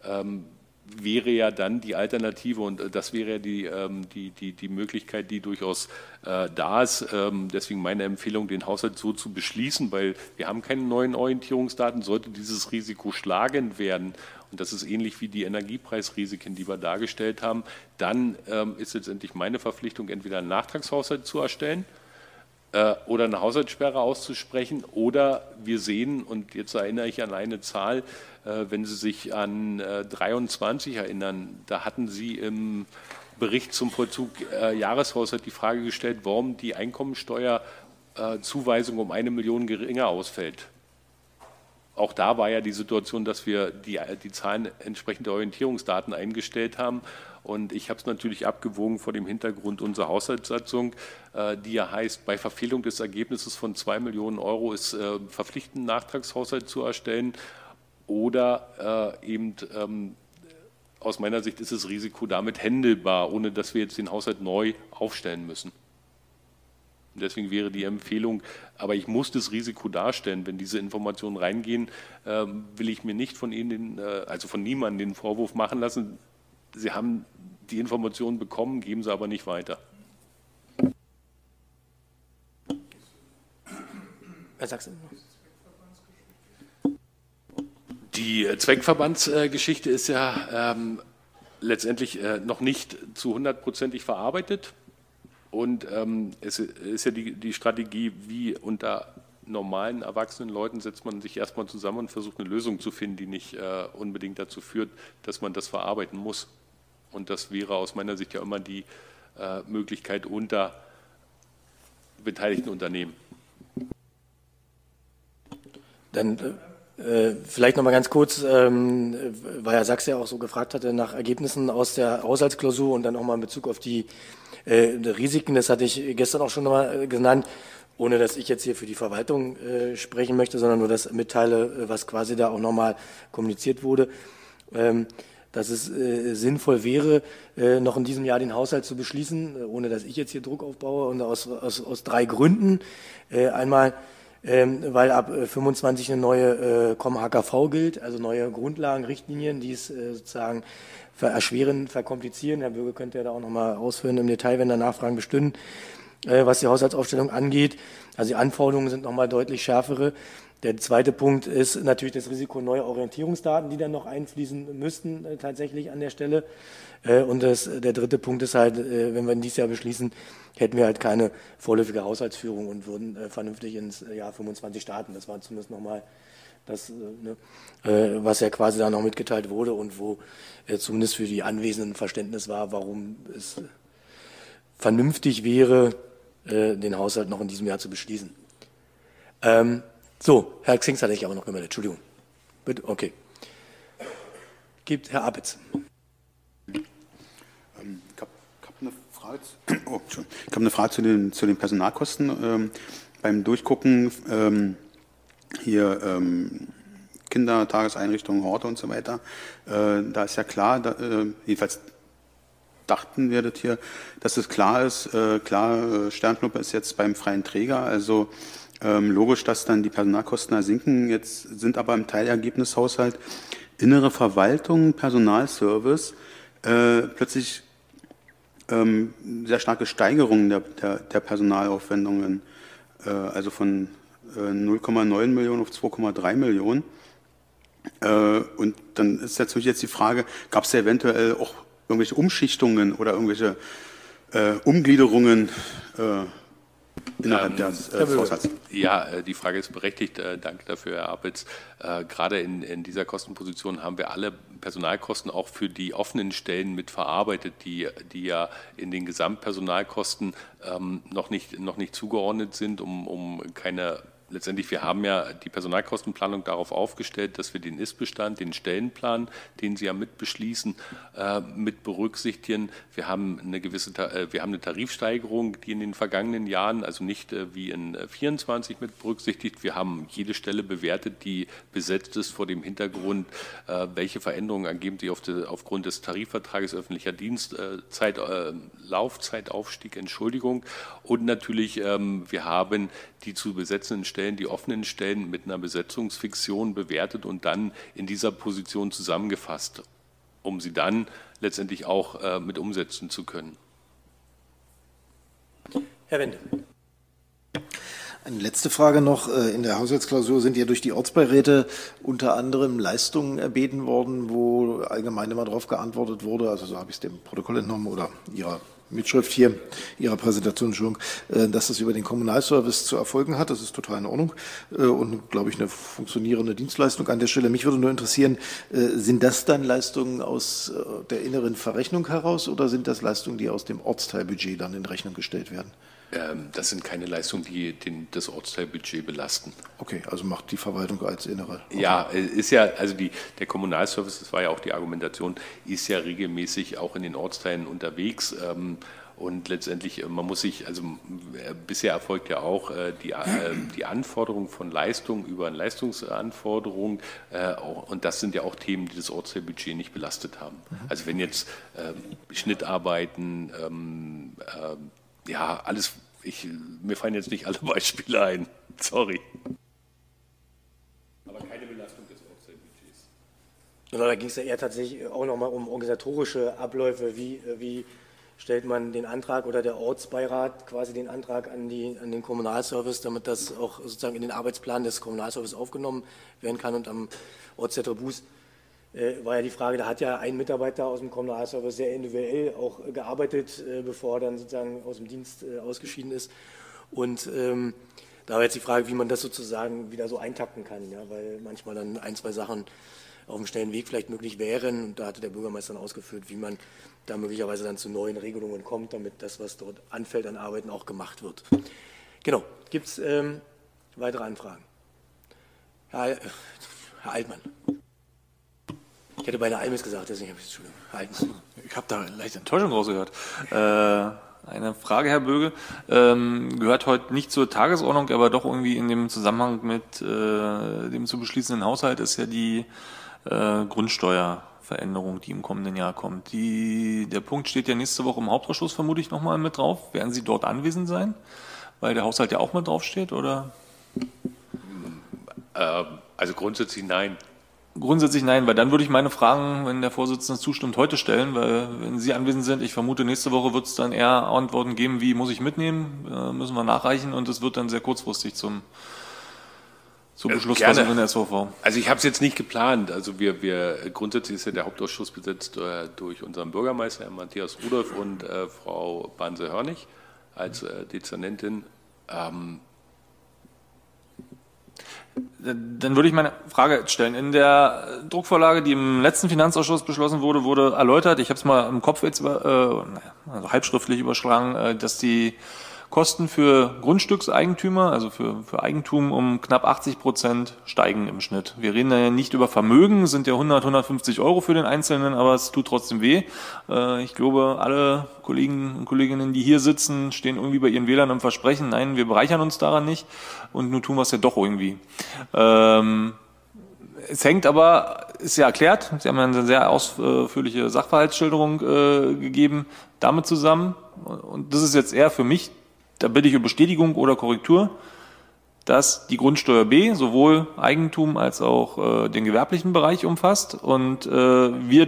wäre ja dann die Alternative und das wäre ja die Möglichkeit, die durchaus da ist. Deswegen meine Empfehlung, den Haushalt so zu beschließen, weil wir haben keine neuen Orientierungsdaten, sollte dieses Risiko schlagend werden. Und das ist ähnlich wie die Energiepreisrisiken, die wir dargestellt haben. Dann ist letztendlich meine Verpflichtung, entweder einen Nachtragshaushalt zu erstellen oder eine Haushaltssperre auszusprechen. Oder wir sehen, und jetzt erinnere ich an eine Zahl, wenn Sie sich an 23 erinnern, da hatten Sie im Bericht zum Vollzug Jahreshaushalt die Frage gestellt, warum die Einkommensteuerzuweisung um 1 Million geringer ausfällt. auch da war ja die Situation, dass wir die Zahlen entsprechend der Orientierungsdaten eingestellt haben. Und ich habe es natürlich abgewogen vor dem Hintergrund unserer Haushaltssatzung, die ja heißt, bei Verfehlung des Ergebnisses von 2 Millionen Euro ist verpflichtend, einen Nachtragshaushalt zu erstellen oder aus meiner Sicht ist das Risiko damit händelbar, ohne dass wir jetzt den Haushalt neu aufstellen müssen. Und deswegen wäre die Empfehlung, aber ich muss das Risiko darstellen, wenn diese Informationen reingehen, will ich mir nicht von Ihnen, also von niemandem den Vorwurf machen lassen, Sie haben die Informationen bekommen, geben sie aber nicht weiter. Herr Sachsen. Die Zweckverbandsgeschichte ist ja letztendlich noch nicht zu 100%ig verarbeitet. Und es ist ja die Strategie, wie unter normalen erwachsenen Leuten setzt man sich erstmal zusammen und versucht eine Lösung zu finden, die nicht unbedingt dazu führt, dass man das verarbeiten muss. Und das wäre aus meiner Sicht ja immer die Möglichkeit unter beteiligten Unternehmen. Dann vielleicht noch mal ganz kurz, weil Herr Sachs ja auch so gefragt hatte nach Ergebnissen aus der Haushaltsklausur und dann auch mal in Bezug auf die Risiken, das hatte ich gestern auch schon mal genannt, ohne dass ich jetzt hier für die Verwaltung sprechen möchte, sondern nur das mitteile, was quasi da auch nochmal kommuniziert wurde, dass es sinnvoll wäre, noch in diesem Jahr den Haushalt zu beschließen, ohne dass ich jetzt hier Druck aufbaue, und aus 3 Gründen. Einmal, weil ab 25 eine neue HKV gilt, also neue Grundlagenrichtlinien, die es sozusagen erschweren, verkomplizieren. Herr Bürger könnte ja da auch nochmal ausführen im Detail, wenn da Nachfragen bestünden, was die Haushaltsaufstellung angeht. Also die Anforderungen sind nochmal deutlich schärfere. Der zweite Punkt ist natürlich das Risiko neuer Orientierungsdaten, die dann noch einfließen müssten tatsächlich an der Stelle. Und der dritte Punkt ist halt, wenn wir dieses Jahr beschließen, hätten wir halt keine vorläufige Haushaltsführung und würden vernünftig ins Jahr 25 starten. Das war zumindest nochmal das, was ja quasi da noch mitgeteilt wurde und wo zumindest für die Anwesenden Verständnis war, warum es vernünftig wäre, den Haushalt noch in diesem Jahr zu beschließen. So, Herr Xings hatte ich aber noch gemeldet. Entschuldigung. Bitte, okay. Gibt Herr Apitz. Ich habe eine Frage zu den Personalkosten. Beim Durchgucken Kinder, Tageseinrichtungen, Horte und so weiter, da ist ja klar, jedenfalls dachten wir das hier, dass es klar ist, Sternschnuppe ist jetzt beim freien Träger, also logisch, dass dann die Personalkosten da sinken. Jetzt sind aber im Teilergebnishaushalt innere Verwaltung, Personalservice plötzlich sehr starke Steigerungen der Personalaufwendungen, also von 0,9 Millionen auf 2,3 Millionen. Und dann ist natürlich jetzt die Frage, gab es ja eventuell auch irgendwelche Umschichtungen oder irgendwelche Umgliederungen innerhalb des Haushalts? Ja, die Frage ist berechtigt. Danke dafür, Herr Apitz. Gerade in dieser Kostenposition haben wir alle Personalkosten auch für die offenen Stellen mit verarbeitet, die ja in den Gesamtpersonalkosten noch nicht zugeordnet sind, um keine. Letztendlich, wir haben ja die Personalkostenplanung darauf aufgestellt, dass wir den Ist-Bestand, den Stellenplan, den Sie ja mit beschließen, mit berücksichtigen. Wir haben eine Tarifsteigerung, die in den vergangenen Jahren, also nicht wie in 24 mit berücksichtigt. Wir haben jede Stelle bewertet, die besetzt ist, vor dem Hintergrund, welche Veränderungen ergeben sich aufgrund des Tarifvertrages öffentlicher Dienst, Laufzeitaufstieg, Entschuldigung. Und natürlich, wir haben die zu besetzenden Stellen, die offenen Stellen mit einer Besetzungsfiktion bewertet und dann in dieser Position zusammengefasst, um sie dann letztendlich auch mit umsetzen zu können. Herr Wende. Eine letzte Frage noch. In der Haushaltsklausur sind ja durch die Ortsbeiräte unter anderem Leistungen erbeten worden, wo allgemein immer darauf geantwortet wurde, also so habe ich es dem Protokoll entnommen oder Ihrer Mitschrift hier, Ihrer Präsentation, Entschuldigung, dass das über den Kommunalservice zu erfolgen hat. Das ist total in Ordnung und, glaube ich, eine funktionierende Dienstleistung an der Stelle. Mich würde nur interessieren, sind das dann Leistungen aus der inneren Verrechnung heraus oder sind das Leistungen, die aus dem Ortsteilbudget dann in Rechnung gestellt werden? Das sind keine Leistungen, die das Ortsteilbudget belasten. Okay, also macht die Verwaltung als innere. Okay. Ja, ist ja, also der Kommunalservice, das war ja auch die Argumentation, ist ja regelmäßig auch in den Ortsteilen unterwegs. Und letztendlich, man muss sich, also bisher erfolgt ja auch die Anforderung von Leistung über eine Leistungsanforderung. Und das sind ja auch Themen, die das Ortsteilbudget nicht belastet haben. Also wenn jetzt Schnittarbeiten, ja, alles, mir fallen jetzt nicht alle Beispiele ein. Sorry. Aber keine Belastung des Ortsteilbudgets. Genau, da ging es ja eher tatsächlich auch nochmal um organisatorische Abläufe. Wie stellt man den Antrag oder der Ortsbeirat quasi den Antrag an den Kommunalservice, damit das auch sozusagen in den Arbeitsplan des Kommunalservice aufgenommen werden kann. Und am Ortszentrum Buß war ja die Frage, da hat ja ein Mitarbeiter aus dem Kommunalservice sehr individuell auch gearbeitet, bevor er dann sozusagen aus dem Dienst ausgeschieden ist. Und da war jetzt die Frage, wie man das sozusagen wieder so eintakten kann, ja, weil manchmal dann ein, zwei Sachen auf dem schnellen Weg vielleicht möglich wären. Und da hatte der Bürgermeister dann ausgeführt, wie man da möglicherweise dann zu neuen Regelungen kommt, damit das, was dort anfällt an Arbeiten, auch gemacht wird. Genau. Gibt es weitere Anfragen? Herr Altmann. Ich hätte beinahe Almes gesagt, deswegen habe ich es schon. Herr Altmann. Ich habe da leicht Enttäuschung rausgehört. Eine Frage, Herr Böge, gehört heute nicht zur Tagesordnung, aber doch irgendwie in dem Zusammenhang mit dem zu beschließenden Haushalt ist ja die Grundsteuerveränderung, die im kommenden Jahr kommt. Der Punkt steht ja nächste Woche im Hauptausschuss, vermute ich, nochmal mit drauf. Werden Sie dort anwesend sein? Weil der Haushalt ja auch mit draufsteht, oder? Also grundsätzlich nein. Grundsätzlich nein, weil dann würde ich meine Fragen, wenn der Vorsitzende zustimmt, heute stellen, weil wenn Sie anwesend sind, ich vermute, nächste Woche wird es dann eher Antworten geben, wie muss ich mitnehmen, müssen wir nachreichen und es wird dann sehr kurzfristig zur Beschlussfassung in der SVV. Also ich habe es jetzt nicht geplant. Also wir grundsätzlich ist ja der Hauptausschuss besetzt durch unseren Bürgermeister, Herrn Matthias Rudolph und Frau Banse-Hörnig als Dezernentin. Dann würde ich meine Frage stellen. In der Druckvorlage, die im letzten Finanzausschuss beschlossen wurde, wurde erläutert, ich habe es mal im Kopf jetzt also halbschriftlich überschlagen, dass die Kosten für Grundstückseigentümer, also für Eigentum, um knapp 80% steigen im Schnitt. Wir reden ja nicht über Vermögen, sind ja 150 Euro für den Einzelnen, aber es tut trotzdem weh. Ich glaube, alle Kollegen und Kolleginnen, die hier sitzen, stehen irgendwie bei ihren Wählern im Versprechen, nein, wir bereichern uns daran nicht und nun tun wir es ja doch irgendwie. Es hängt aber, ist ja erklärt, Sie haben ja eine sehr ausführliche Sachverhaltsschilderung gegeben, damit zusammen, und das ist jetzt eher für mich, da bitte ich um Bestätigung oder Korrektur, dass die Grundsteuer B sowohl Eigentum als auch den gewerblichen Bereich umfasst und wir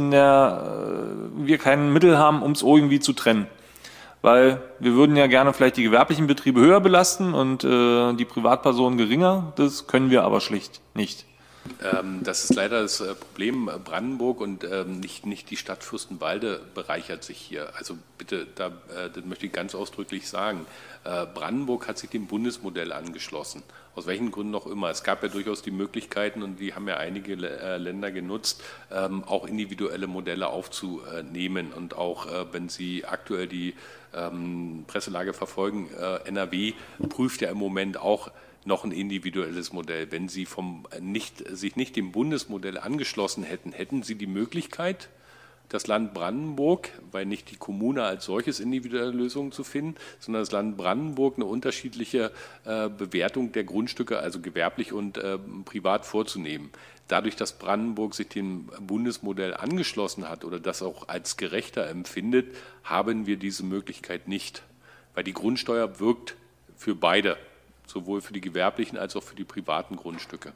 kein Mittel haben, um es irgendwie zu trennen. Weil wir würden ja gerne vielleicht die gewerblichen Betriebe höher belasten und die Privatpersonen geringer, das können wir aber schlicht nicht. Das ist leider das Problem. Brandenburg und nicht die Stadt Fürstenwalde bereichert sich hier. Also bitte, das möchte ich ganz ausdrücklich sagen. Brandenburg hat sich dem Bundesmodell angeschlossen. Aus welchen Gründen auch immer. Es gab ja durchaus die Möglichkeiten, und die haben ja einige Länder genutzt, auch individuelle Modelle aufzunehmen. Und auch wenn Sie aktuell die Presselage verfolgen, NRW prüft ja im Moment auch noch ein individuelles Modell. Wenn Sie sich nicht dem Bundesmodell angeschlossen hätten, hätten Sie die Möglichkeit, das Land Brandenburg, weil nicht die Kommune als solches individuelle Lösungen zu finden, sondern das Land Brandenburg eine unterschiedliche Bewertung der Grundstücke, also gewerblich und privat vorzunehmen. Dadurch, dass Brandenburg sich dem Bundesmodell angeschlossen hat oder das auch als gerechter empfindet, haben wir diese Möglichkeit nicht, weil die Grundsteuer wirkt für beide, sowohl für die gewerblichen als auch für die privaten Grundstücke.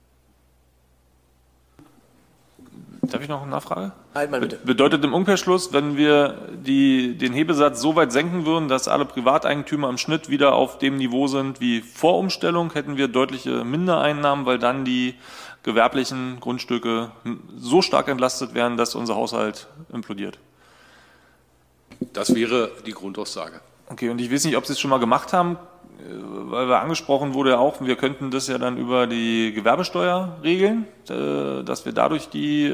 Darf ich noch eine Nachfrage? Halt mal bitte. Bedeutet im Umkehrschluss, wenn wir den Hebesatz so weit senken würden, dass alle Privateigentümer im Schnitt wieder auf dem Niveau sind wie vor Umstellung, hätten wir deutliche Mindereinnahmen, weil dann die gewerblichen Grundstücke so stark entlastet werden, dass unser Haushalt implodiert. Das wäre die Grundaussage. Okay, und ich weiß nicht, ob Sie es schon mal gemacht haben, weil angesprochen wurde ja auch, wir könnten das ja dann über die Gewerbesteuer regeln, dass wir dadurch die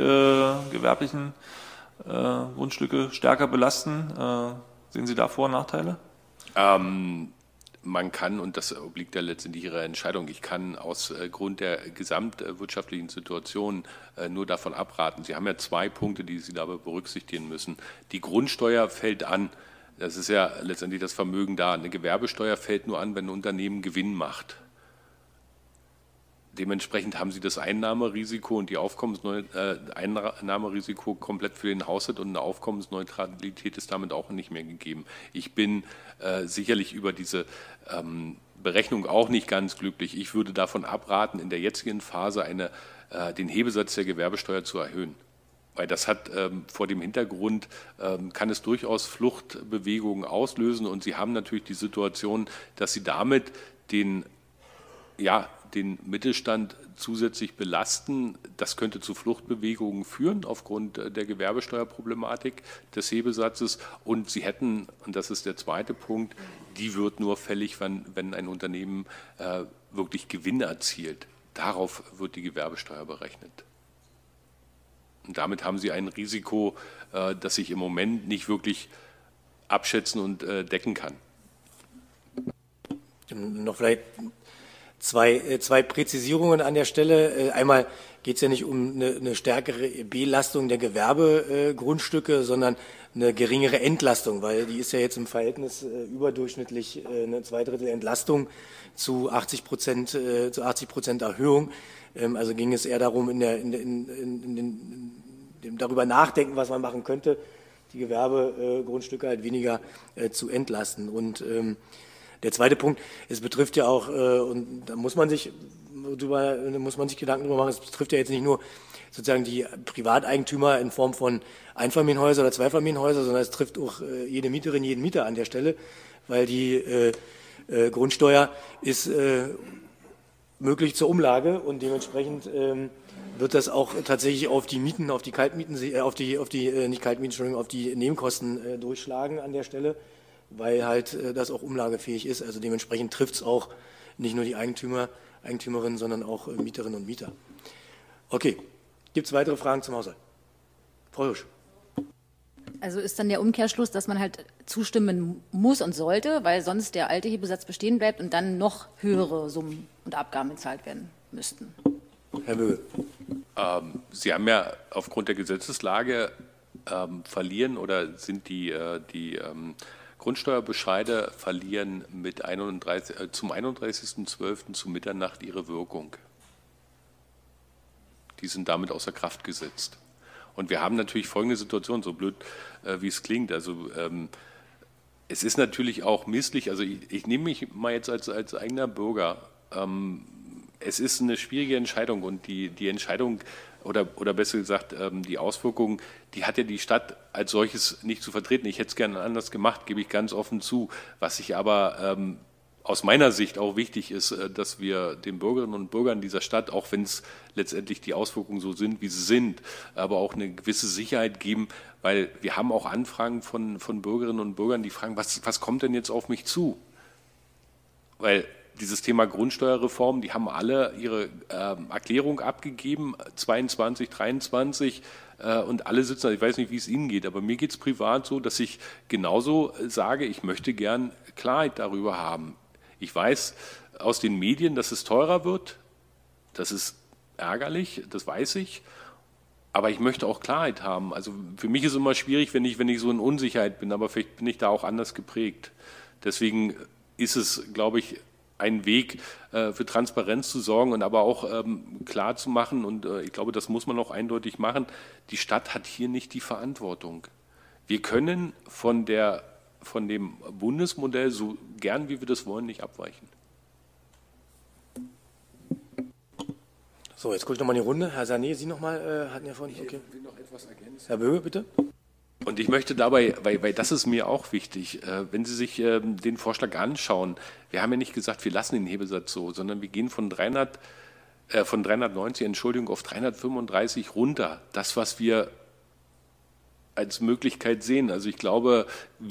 gewerblichen Grundstücke stärker belasten. Sehen Sie da Vor- und Nachteile? Man kann, und das obliegt ja letztendlich Ihrer Entscheidung, ich kann aus Grund der gesamtwirtschaftlichen Situation nur davon abraten. Sie haben ja 2 Punkte, die Sie dabei berücksichtigen müssen. Die Grundsteuer fällt an. Das ist ja letztendlich das Vermögen da. Eine Gewerbesteuer fällt nur an, wenn ein Unternehmen Gewinn macht. Dementsprechend haben Sie das Einnahmerisiko und die Einnahmerisiko komplett für den Haushalt und eine Aufkommensneutralität ist damit auch nicht mehr gegeben. Ich bin sicherlich über diese Berechnung auch nicht ganz glücklich. Ich würde davon abraten, in der jetzigen Phase den Hebesatz der Gewerbesteuer zu erhöhen. Weil das hat vor dem Hintergrund, kann es durchaus Fluchtbewegungen auslösen und Sie haben natürlich die Situation, dass Sie damit den Mittelstand zusätzlich belasten. Das könnte zu Fluchtbewegungen führen aufgrund der Gewerbesteuerproblematik des Hebesatzes. Und Sie hätten, und das ist der zweite Punkt, die wird nur fällig, wenn ein Unternehmen wirklich Gewinn erzielt. Darauf wird die Gewerbesteuer berechnet. Und damit haben Sie ein Risiko, das ich im Moment nicht wirklich abschätzen und decken kann. Noch vielleicht zwei Präzisierungen an der Stelle. Einmal geht es ja nicht um eine stärkere Belastung der Gewerbegrundstücke, sondern eine geringere Entlastung, weil die ist ja jetzt im Verhältnis überdurchschnittlich eine 2/3 Entlastung zu 80% Erhöhung. Also ging es eher darum, darüber nachdenken, was man machen könnte, die Gewerbegrundstücke halt weniger zu entlasten. Und der zweite Punkt, es betrifft ja auch, und da muss man sich Gedanken drüber machen, es betrifft ja jetzt nicht nur sozusagen die Privateigentümer in Form von Einfamilienhäuser oder Zweifamilienhäuser, sondern es trifft auch jede Mieterin, jeden Mieter an der Stelle, weil die Grundsteuer ist möglich zur Umlage und dementsprechend wird das auch tatsächlich auf die Mieten, auf die Nebenkosten durchschlagen an der Stelle, weil halt das auch umlagefähig ist. Also dementsprechend trifft es auch nicht nur die Eigentümerinnen, sondern auch Mieterinnen und Mieter. Okay, gibt es weitere Fragen zum Haushalt? Frau Hirsch. Also ist dann der Umkehrschluss, dass man halt zustimmen muss und sollte, weil sonst der alte Hebesatz bestehen bleibt und dann noch höhere Summen und Abgaben gezahlt werden müssten. Herr Böge. Sie haben ja aufgrund der Gesetzeslage verlieren oder sind die Grundsteuerbescheide verlieren zum 31.12. zu Mitternacht ihre Wirkung. Die sind damit außer Kraft gesetzt. Und wir haben natürlich folgende Situation, so blöd wie es klingt. Also es ist natürlich auch misslich, also ich nehme mich mal jetzt als eigener Bürger. Es ist eine schwierige Entscheidung und die Entscheidung oder besser gesagt die Auswirkungen, die hat ja die Stadt als solches nicht zu vertreten. Ich hätte es gerne anders gemacht, gebe ich ganz offen zu. Was ich aber aus meiner Sicht auch wichtig ist, dass wir den Bürgerinnen und Bürgern dieser Stadt, auch wenn es letztendlich die Auswirkungen so sind, wie sie sind, aber auch eine gewisse Sicherheit geben, weil wir haben auch Anfragen von Bürgerinnen und Bürgern, die fragen, was kommt denn jetzt auf mich zu? Weil dieses Thema Grundsteuerreform, die haben alle ihre Erklärung abgegeben, 22, 23 und alle sitzen, ich weiß nicht, wie es Ihnen geht, aber mir geht es privat so, dass ich genauso sage, ich möchte gern Klarheit darüber haben. Ich weiß aus den Medien, dass es teurer wird, das ist ärgerlich, das weiß ich, aber ich möchte auch Klarheit haben. Also für mich ist es immer schwierig, wenn ich so in Unsicherheit bin, aber vielleicht bin ich da auch anders geprägt. Deswegen ist es, glaube ich, ein Weg für Transparenz zu sorgen und aber auch klar zu machen, und ich glaube, das muss man auch eindeutig machen, die Stadt hat hier nicht die Verantwortung. Wir können von dem Bundesmodell, so gern wie wir das wollen, nicht abweichen. So, jetzt gucke ich nochmal in die Runde. Herr Sané, Sie nochmal, hatten ja vorhin, okay. Ich will noch etwas ergänzen. Herr Böge, bitte. Und ich möchte dabei, weil das ist mir auch wichtig, wenn Sie sich den Vorschlag anschauen, wir haben ja nicht gesagt, wir lassen den Hebesatz so, sondern wir gehen von 390, auf 335 runter. Das, was wir als Möglichkeit sehen. Also ich glaube,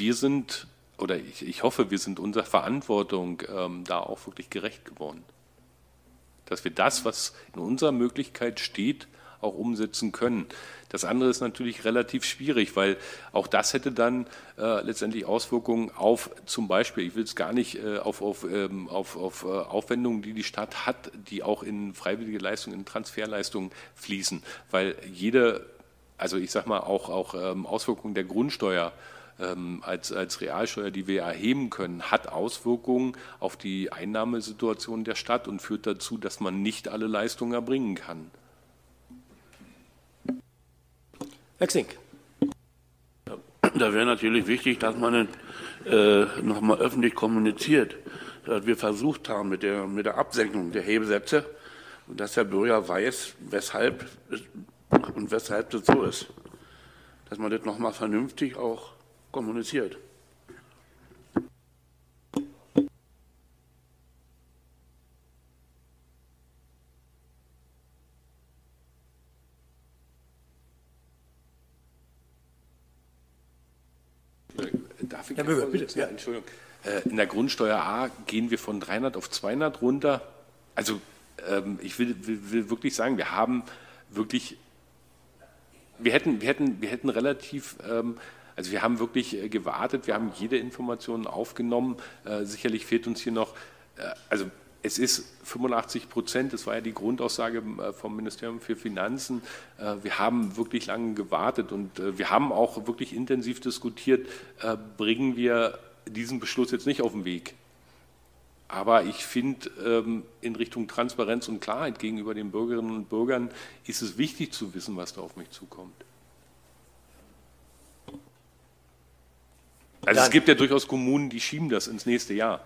ich hoffe, wir sind unserer Verantwortung da auch wirklich gerecht geworden. Dass wir das, was in unserer Möglichkeit steht, auch umsetzen können. Das andere ist natürlich relativ schwierig, weil auch das hätte dann letztendlich Auswirkungen auf zum Beispiel, ich will es gar nicht auf Aufwendungen, die die Stadt hat, die auch in freiwillige Leistungen, in Transferleistungen fließen, weil also ich sage mal auch Auswirkungen der Grundsteuer als Realsteuer, die wir erheben können, hat Auswirkungen auf die Einnahmesituation der Stadt und führt dazu, dass man nicht alle Leistungen erbringen kann. Herr Xink. Da wäre natürlich wichtig, dass man nochmal öffentlich kommuniziert, dass wir versucht haben mit der Absenkung der Hebesätze und dass der Bürger weiß, weshalb das so ist. Dass man das nochmal vernünftig auch kommuniziert. Darf ich Herr Böge, bitte. Ja, Entschuldigung. In der Grundsteuer A gehen wir von 300 auf 200 runter. Also ich will wirklich sagen, wir haben wirklich, wir hätten relativ, also wir haben wirklich gewartet, wir haben jede Information aufgenommen. Sicherlich fehlt uns hier noch, also es ist 85%, das war ja die Grundaussage vom Ministerium für Finanzen. Wir haben wirklich lange gewartet und wir haben auch wirklich intensiv diskutiert, bringen wir diesen Beschluss jetzt nicht auf den Weg. Aber ich finde, in Richtung Transparenz und Klarheit gegenüber den Bürgerinnen und Bürgern ist es wichtig zu wissen, was da auf mich zukommt. Also es gibt ja durchaus Kommunen, die schieben das ins nächste Jahr.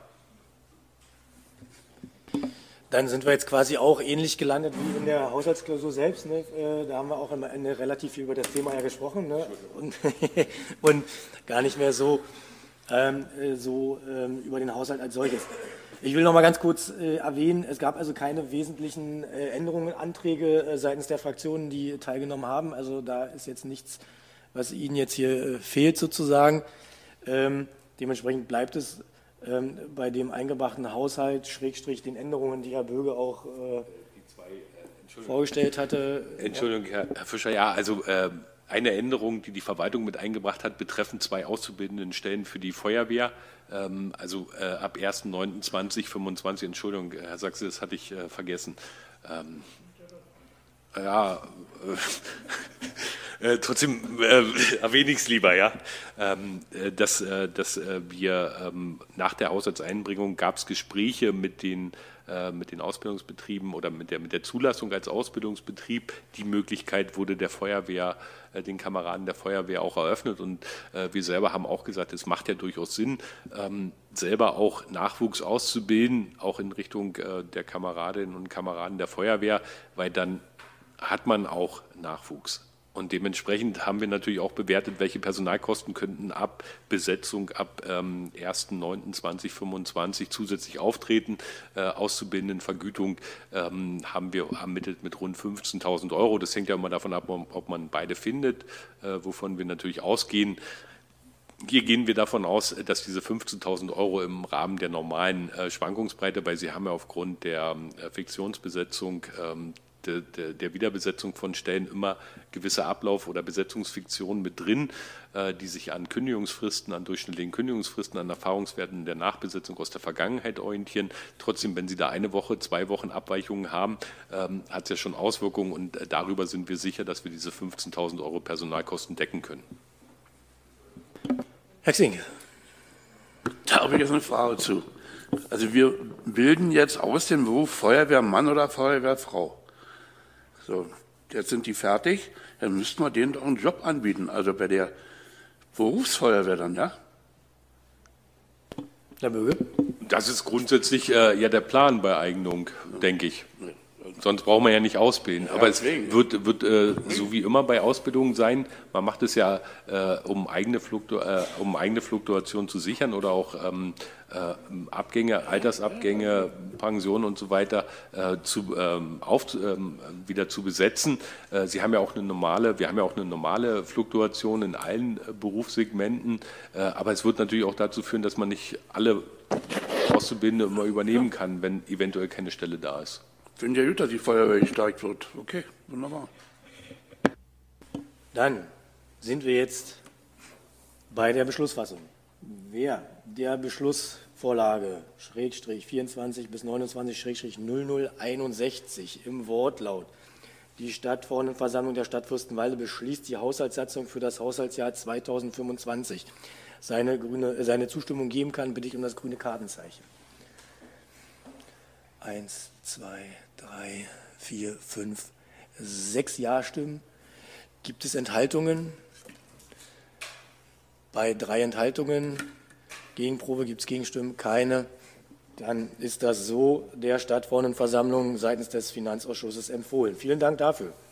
Dann sind wir jetzt quasi auch ähnlich gelandet wie in der Haushaltsklausur selbst. Ne? Da haben wir auch am Ende relativ viel über das Thema ja gesprochen, ne? und gar nicht mehr so über den Haushalt als solches. Ich will noch mal ganz kurz erwähnen, es gab also keine wesentlichen Änderungen, Anträge seitens der Fraktionen, die teilgenommen haben. Also da ist jetzt nichts, was Ihnen jetzt hier fehlt sozusagen. Dementsprechend bleibt es bei dem eingebrachten Haushalt, Schrägstrich den Änderungen, die Herr Böge auch vorgestellt hatte. Entschuldigung, Herr Fischer, ja, also eine Änderung, die die Verwaltung mit eingebracht hat, betreffend 2 auszubildenden Stellen für die Feuerwehr, also ab 1.9.2025, Entschuldigung, Herr Sachse, das hatte ich vergessen. Trotzdem erwähne ich es lieber, ja. Dass wir nach der Haushaltseinbringung gab es Gespräche mit den Ausbildungsbetrieben oder mit der Zulassung als Ausbildungsbetrieb. Die Möglichkeit wurde der Feuerwehr, den Kameraden der Feuerwehr auch eröffnet und wir selber haben auch gesagt, es macht ja durchaus Sinn, selber auch Nachwuchs auszubilden, auch in Richtung der Kameradinnen und Kameraden der Feuerwehr, weil dann hat man auch Nachwuchs. Und dementsprechend haben wir natürlich auch bewertet, welche Personalkosten könnten ab Besetzung ab 1.9.2025 zusätzlich auftreten. Auszubildendenvergütung haben wir ermittelt mit rund 15.000 €. Das hängt ja immer davon ab, ob man beide findet, wovon wir natürlich ausgehen. Hier gehen wir davon aus, dass diese 15.000 € im Rahmen der normalen Schwankungsbreite, weil Sie haben ja aufgrund der Fiktionsbesetzung der Wiederbesetzung von Stellen immer gewisse Ablauf- oder Besetzungsfiktionen mit drin, die sich an Kündigungsfristen, an durchschnittlichen Kündigungsfristen, an Erfahrungswerten der Nachbesetzung aus der Vergangenheit orientieren. Trotzdem, wenn Sie da 1 Woche, 2 Wochen Abweichungen haben, hat es ja schon Auswirkungen und darüber sind wir sicher, dass wir diese 15.000 € Personalkosten decken können. Herr Xing. Da habe ich jetzt eine Frage zu. Also wir bilden jetzt aus dem Beruf Feuerwehrmann oder Feuerwehrfrau. So, jetzt sind die fertig, dann müssten wir denen doch einen Job anbieten, also bei der Berufsfeuerwehr dann, ja? Herr Böge. Das ist grundsätzlich ja der Plan bei Eignung, denke ich. Sonst braucht man ja nicht ausbilden. Aber es wird so wie immer bei Ausbildungen sein, man macht es ja, um eigene Fluktuation zu sichern oder auch Abgänge, Altersabgänge, Pensionen und so weiter wieder zu besetzen. Wir haben ja auch eine normale Fluktuation in allen Berufssegmenten, aber es wird natürlich auch dazu führen, dass man nicht alle Auszubildende immer übernehmen kann, wenn eventuell keine Stelle da ist. Ich finde ja gut, dass die Feuerwehr gestärkt wird. Okay, wunderbar. Dann sind wir jetzt bei der Beschlussfassung. Wer der Beschlussvorlage /24 bis 29/0061 im Wortlaut die Stadtverordnetenversammlung der Stadt Fürstenwalde beschließt die Haushaltssatzung für das Haushaltsjahr 2025 seine Zustimmung geben kann, bitte ich um das grüne Kartenzeichen. 1, 2, 3, 4, 5, 6 Ja-Stimmen. Gibt es Enthaltungen? Bei 3 Enthaltungen, Gegenprobe, gibt es Gegenstimmen? Keine. Dann ist das so der Stadtverordnetenversammlung seitens des Finanzausschusses empfohlen. Vielen Dank dafür.